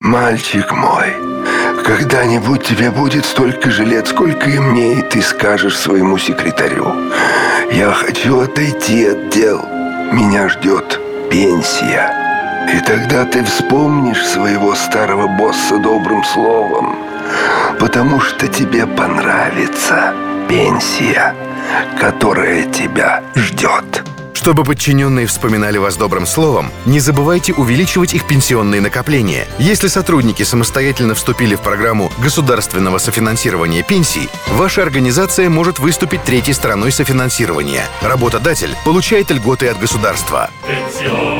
Мальчик мой, когда-нибудь тебе будет столько же лет, сколько и мне, и ты скажешь своему секретарю: я хочу отойти от дел, меня ждет пенсия. И тогда ты вспомнишь своего старого босса добрым словом, потому что тебе понравится пенсия, которая тебя ждет. Чтобы подчиненные вспоминали вас добрым словом, не забывайте увеличивать их пенсионные накопления. Если сотрудники самостоятельно вступили в программу государственного софинансирования пенсий, ваша организация может выступить третьей стороной софинансирования. Работодатель получает льготы от государства.